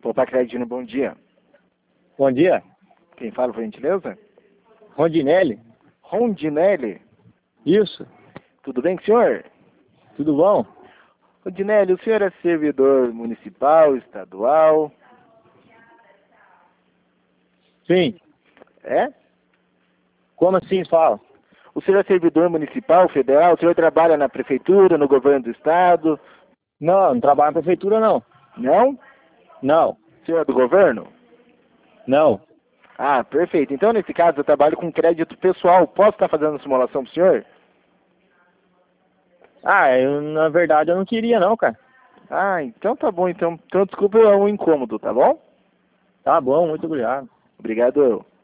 Opa, Credino, bom dia. Bom dia. Quem fala, por gentileza? Rondinelli? Rondinelli? Isso. Tudo bem com o senhor? Tudo bom? Rondinelli, o senhor é servidor municipal, estadual? Sim. É? Como assim fala? O senhor é servidor municipal, federal? O senhor trabalha na prefeitura, no governo do estado? Não, não trabalho na prefeitura, não. Não? Não. O senhor é do governo? Não. Ah, perfeito. Então, nesse caso, eu trabalho com crédito pessoal. Posso estar fazendo a simulação pro senhor? Na verdade, eu não queria, não, cara. Ah, então tá bom. Então desculpa o incômodo, tá bom? Tá bom, muito obrigado. Obrigado.